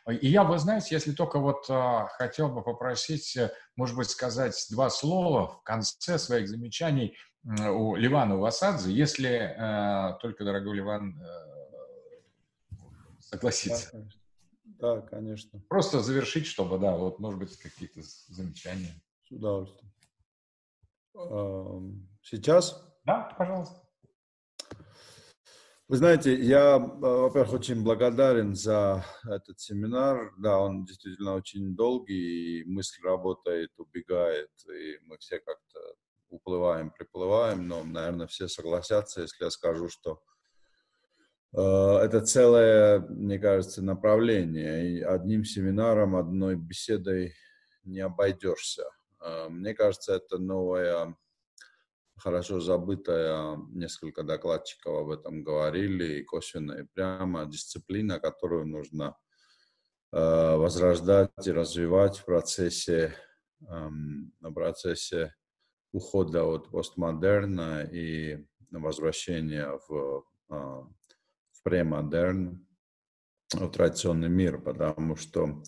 И я бы, знаете, если только вот хотел бы попросить, может быть, сказать два слова в конце своих замечаний у Ливана Васадзе, если только, дорогой Ливан, Да, согласится. конечно. Да, конечно. Просто завершить, чтобы, да, вот, может быть, какие-то замечания. С удовольствием. Сейчас? Да, пожалуйста. Вы знаете, я, во-первых, очень благодарен за этот семинар. Да, он действительно очень долгий, и мысль работает, убегает, и мы все как-то уплываем, приплываем, но, наверное, все согласятся, если я скажу, что это целое, мне кажется, направление, и одним семинаром, одной беседой не обойдешься. Мне кажется, это новая, хорошо забытая, несколько докладчиков об этом говорили, и косвенно, и прямо, дисциплина, которую нужно возрождать и развивать в процессе ухода от постмодерна и возвращения в премодерн, в традиционный мир, потому что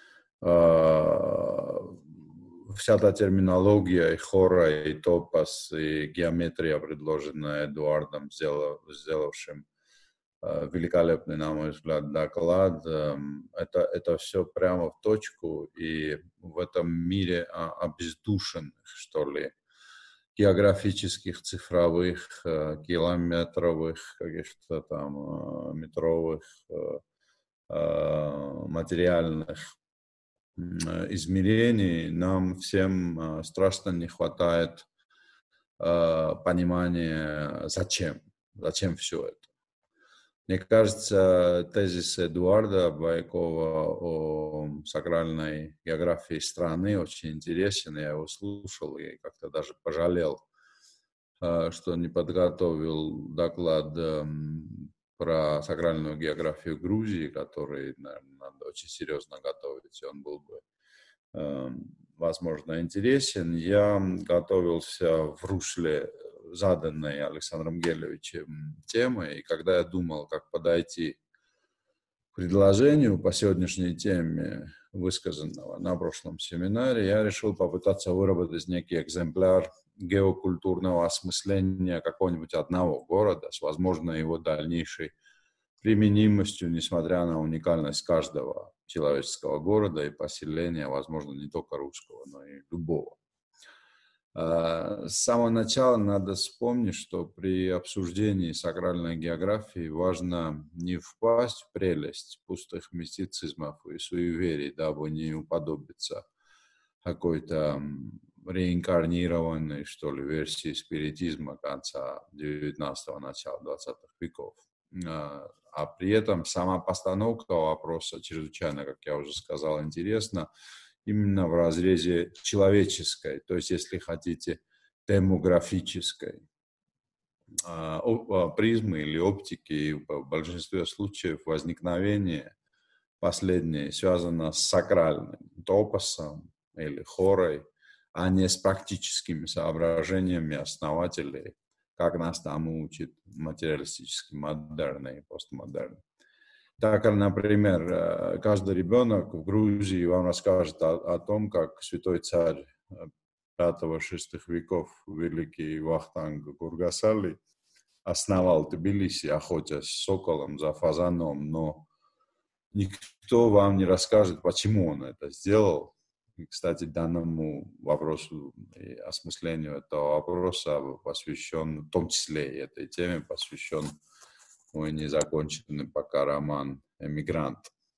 вся та терминология и хора, и топос, и геометрия, предложенная Эдуардом, сделавшим великолепный, на мой взгляд, доклад, это все прямо в точку, и в этом мире обездушенных, что ли, географических, цифровых, километровых, каких-то там метровых, материальных измерений, нам всем страшно не хватает понимания, зачем все это. Мне кажется, тезис Эдуарда Байкова о сакральной географии страны очень интересен. Я его слушал и как-то даже пожалел, что не подготовил доклад про сакральную географию Грузии, который, наверное, надо очень серьезно готовить, и он был бы, возможно, интересен. Я готовился в русле заданной Александром Гелевичем темы, и когда я думал, как подойти к предложению по сегодняшней теме, высказанного на прошлом семинаре, я решил попытаться выработать некий экземпляр геокультурного осмысления какого-нибудь одного города с возможной его дальнейшей применимостью, несмотря на уникальность каждого человеческого города и поселения, возможно, не только русского, но и любого. С самого начала надо вспомнить, что при обсуждении сакральной географии важно не впасть в прелесть пустых мистицизмов и суеверий, дабы не уподобиться какой-то реинкарнированной, что ли, версии спиритизма конца 19-го, начала 20-х веков. А при этом сама постановка вопроса чрезвычайно, как я уже сказал, интересна именно в разрезе человеческой, то есть, если хотите, демографической призмы или оптики. И в большинстве случаев возникновение последнее связано с сакральным топосом или хорой, а не с практическими соображениями основателей, как нас там учит материалистический модерн и постмодерн. Так, например, каждый ребенок в Грузии вам расскажет о том, как святой царь 5-6 веков, великий Вахтанг Гургасали, основал Тбилиси, охотясь с соколом за фазаном, но никто вам не расскажет, почему он это сделал. И, кстати, данному вопросу и осмыслению этого вопроса посвящен, в том числе и этой теме, посвящен мой незаконченный пока роман «Эмигрант».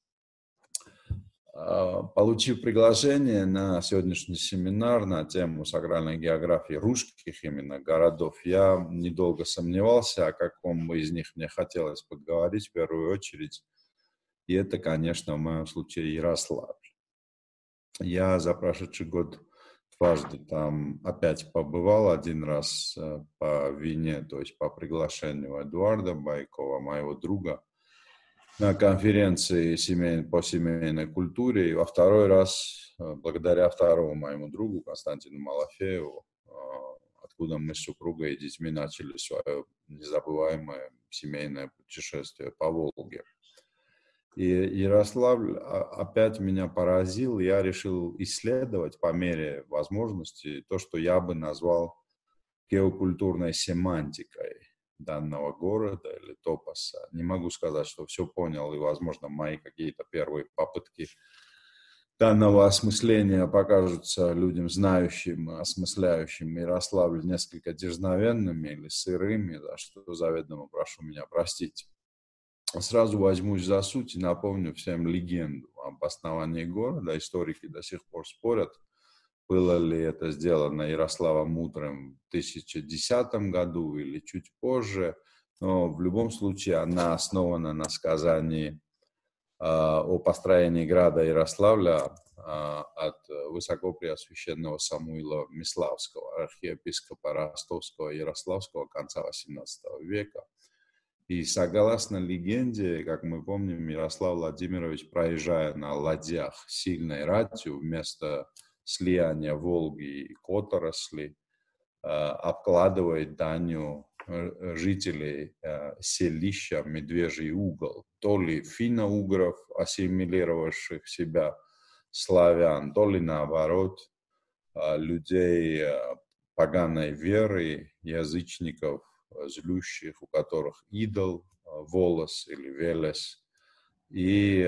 Получив приглашение на сегодняшний семинар на тему сакральной географии русских именно городов, я недолго сомневался, о каком из них мне хотелось поговорить в первую очередь. И это, конечно, в моем случае Ярославль. Я за прошедший год дважды там опять побывал, один раз по вине, то есть по приглашению Эдуарда Байкова, моего друга, на конференции по семейной культуре, и во второй раз благодаря второму моему другу Константину Малафееву, откуда мы с супругой и детьми начали свое незабываемое семейное путешествие по Волге. И Ярославль опять меня поразил, я решил исследовать по мере возможности то, что я бы назвал геокультурной семантикой данного города или топоса. Не могу сказать, что все понял, и, возможно, мои какие-то первые попытки данного осмысления покажутся людям, знающим, осмысляющим Ярославль несколько дерзновенными или сырыми, за что заведомо прошу меня простить. Сразу возьмусь за суть и напомню всем легенду об основании города. Историки до сих пор спорят, было ли это сделано Ярославом Мудрым в 1010 году или чуть позже. Но в любом случае она основана на сказании о построении града Ярославля от высокопреосвященного Самуила Миславского, архиепископа Ростовского и Ярославского конца XVIII века. И согласно легенде, как мы помним, Ярослав Владимирович, проезжая на ладьях сильной ратью, вместо слияния Волги и Которосли, обкладывает данью жителей селища Медвежий угол, то ли финно-угров, ассимилировавших себя славян, то ли наоборот людей поганой веры, язычников, злющих, у которых идол, волос или велес, и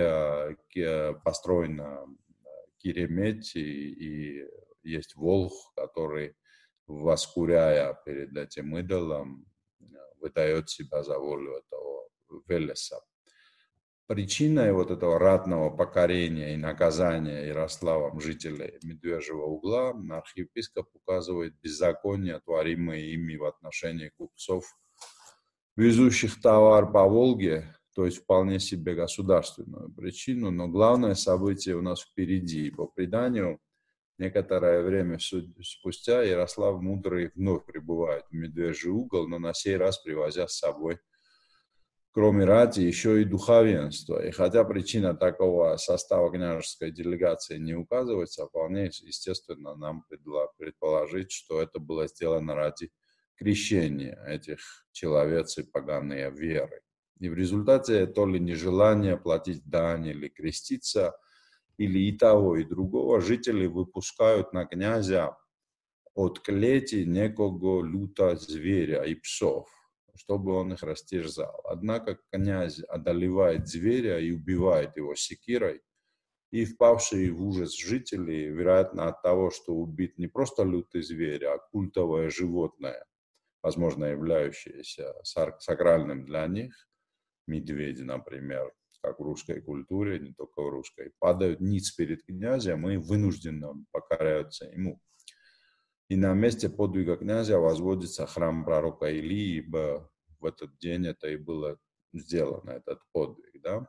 построена Кереметь, и есть волх, который, воскуряя перед этим идолом, выдает себя за волю этого велеса. Причиной вот этого ратного покорения и наказания Ярославом жителей Медвежьего угла архиепископ указывает беззаконие, творимые ими в отношении купцов, везущих товар по Волге, то есть вполне себе государственную причину, но главное событие у нас впереди. По преданию, некоторое время спустя Ярослав Мудрый вновь прибывает в Медвежий угол, но на сей раз привозя с собой, кроме рати, еще и духовенство. И хотя причина такого состава княжеской делегации не указывается, вполне естественно нам предположить, что это было сделано ради крещения этих человец и поганые веры. И в результате то ли нежелание платить дань или креститься, или и того, и другого, жители выпускают на князя от клети некого люта зверя и псов, чтобы он их растерзал. Однако князь одолевает зверя и убивает его секирой, и впавшие в ужас жители, вероятно, от того, что убит не просто лютый зверь, а культовое животное, возможно, являющееся сакральным для них, медведи, например, как в русской культуре, не только в русской, падают ниц перед князем и вынужденно покоряются ему. И на месте подвига князя возводится храм пророка Илии, ибо в этот день это и было сделано, этот подвиг. Да?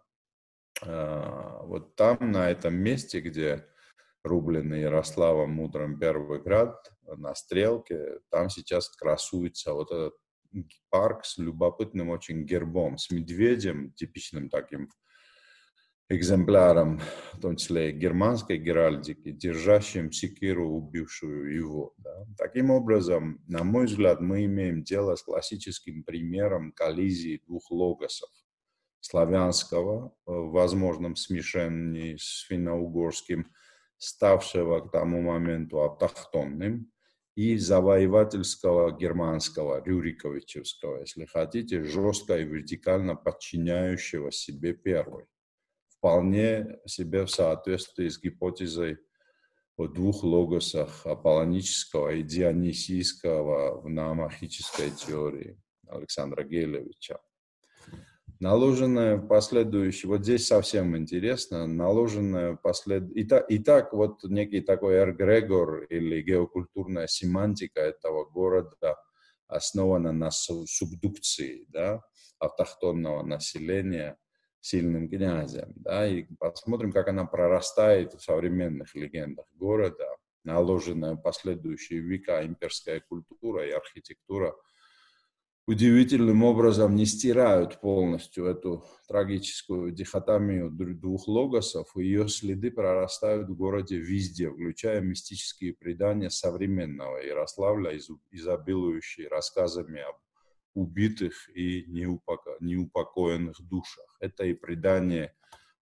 Вот там, на этом месте, где рубленный Ярославом Мудрым первый град, на Стрелке, там сейчас красуется вот этот парк с любопытным очень гербом, с медведем, типичным таким экземпляром, в том числе и германской геральдики, держащим секиру, убившую его. Да. Таким образом, на мой взгляд, мы имеем дело с классическим примером коллизии двух логосов. Славянского, в возможном смешении с финно-угорским, ставшего к тому моменту автохтонным, и завоевательского германского, рюриковичевского, если хотите, жестко и вертикально подчиняющего себе первый. Вполне себе в соответствии с гипотезой о двух логосах аполлонического и дионисийского в нааморфической теории Александра Гейлевича. Наложенное последующее, вот здесь совсем интересно, наложенное Итак, вот некий такой эгрегор или геокультурная семантика этого города основана на субдукции, да, автохтонного населения сильным князем. Да, и посмотрим, как она прорастает в современных легендах города. Наложенная в последующие века имперская культура и архитектура удивительным образом не стирают полностью эту трагическую дихотомию двух логосов, и ее следы прорастают в городе везде, включая мистические предания современного Ярославля, изобилующие рассказами об убитых и неупокоенных душах. Это и предание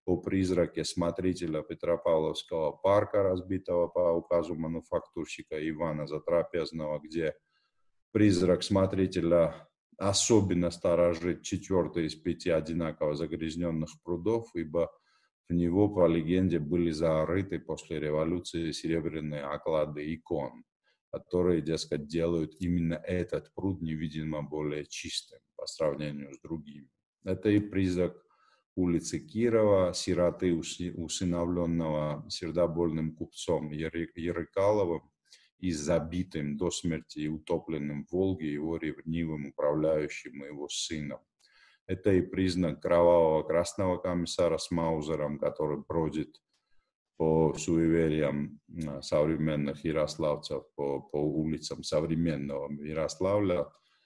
о призраке смотрителя Петропавловского парка, разбитого по указу мануфактурщика Ивана Затрапезного, где призрак смотрителя особенно сторожит 4 из 5 одинаково загрязненных прудов, ибо в него, по легенде, были зарыты после революции серебряные оклады икон, которые, дескать, делают именно этот пруд невидимо более чистым по сравнению с другими. Это и призрак улицы Кирова, сироты, усыновленного сердобольным купцом Ярыкаловым и забитым до смерти и утопленным в Волге его ревнивым управляющим и его сыном. Это и признак кровавого красного комиссара с Маузером, который бродит по суевериям современных ярославцев, по улицам современного Ярославля,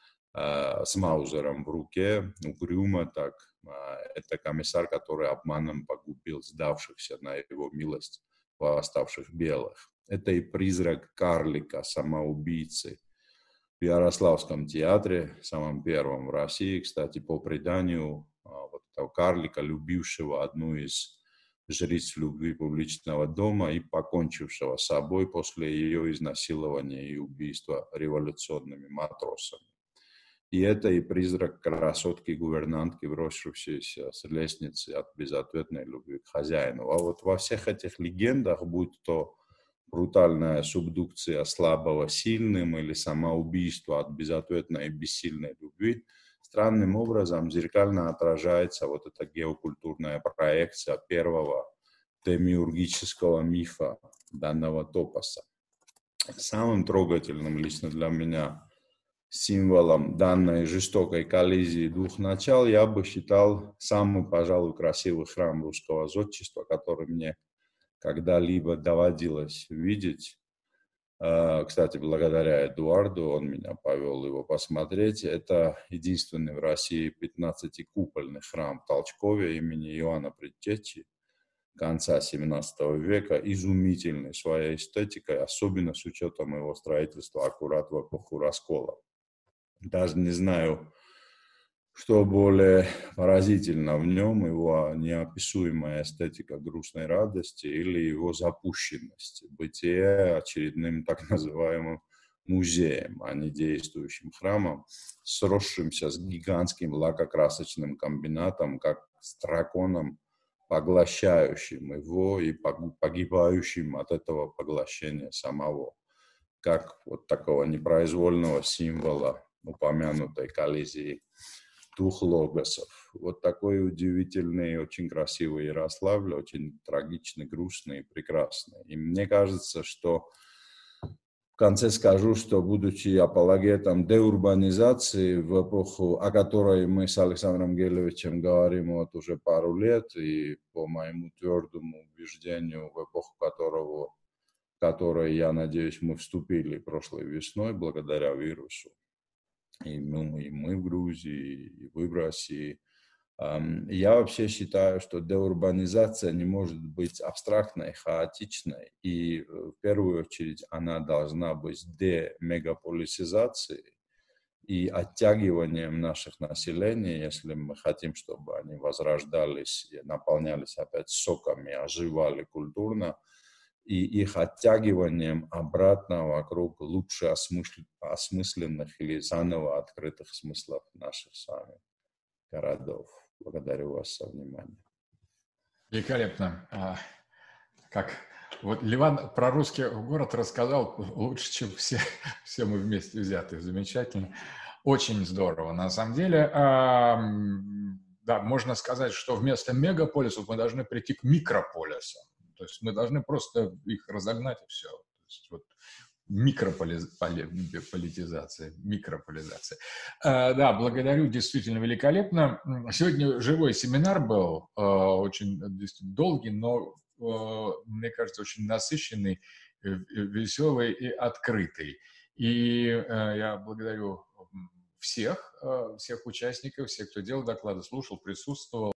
с Маузером в руке, угрюмо так. Это комиссар, который обманом погубил сдавшихся на его милость восставших белых. Это и призрак карлика, самоубийцы в Ярославском театре, самом первом в России, кстати, по преданию вот этого карлика, любившего одну из жриц любви публичного дома и покончившего с собой после ее изнасилования и убийства революционными матросами. И это и призрак красотки-гувернантки, бросившейся с лестницы от безответной любви к хозяину. А вот во всех этих легендах, будь то брутальная субдукция слабого сильным или самоубийство от безответной и бессильной любви, странным образом зеркально отражается вот эта геокультурная проекция первого демиургического мифа данного топоса. Самым трогательным лично для меня символом данной жестокой коллизии двух начал я бы считал самый, пожалуй, красивый храм русского зодчества, который мне когда-либо доводилось видеть. Кстати, благодаря Эдуарду, он меня повел его посмотреть. Это единственный в России 15-купольный храм в Толчкове имени Иоанна Предтечи конца 17 века, изумительный своей эстетикой, особенно с учетом его строительства аккурат в эпоху раскола. Даже не знаю, что более поразительно в нем, его неописуемая эстетика грустной радости или его запущенность, бытие очередным так называемым музеем, а не действующим храмом, сросшимся с гигантским лакокрасочным комбинатом, как с драконом, поглощающим его и погибающим от этого поглощения самого, как вот такого непроизвольного символа упомянутой коллизии двух логосов. Вот такой удивительный, очень красивый Ярославль, очень трагичный, грустный и прекрасный. И мне кажется, что в конце скажу, что будучи апологетом деурбанизации в эпоху, о которой мы с Александром Гелевичем говорим вот уже пару лет, и по моему твердому убеждению, в эпоху которой, я надеюсь, мы вступили прошлой весной благодаря вирусу, и мы в Грузии, и вы в России. Я вообще считаю, что деурбанизация не может быть абстрактной, хаотичной, и в первую очередь она должна быть демегаполисизацией и оттягиванием наших населений, если мы хотим, чтобы они возрождались и наполнялись опять соками, оживали культурно, и их оттягиванием обратно вокруг лучше осмысленных или заново открытых смыслов наших с вами городов. Благодарю вас за внимание. Великолепно. Как вот Ливан про русский город рассказал лучше, чем все мы вместе взятые. Замечательно. Очень здорово. На самом деле, да, можно сказать, что вместо мегаполисов мы должны прийти к микрополисам. То есть мы должны просто их разогнать и все. То есть вот микрополитизация. Да, благодарю, действительно великолепно. Сегодня живой семинар был, очень долгий, но, мне кажется, очень насыщенный, веселый и открытый. И я благодарю всех участников, всех, кто делал доклады, слушал, присутствовал.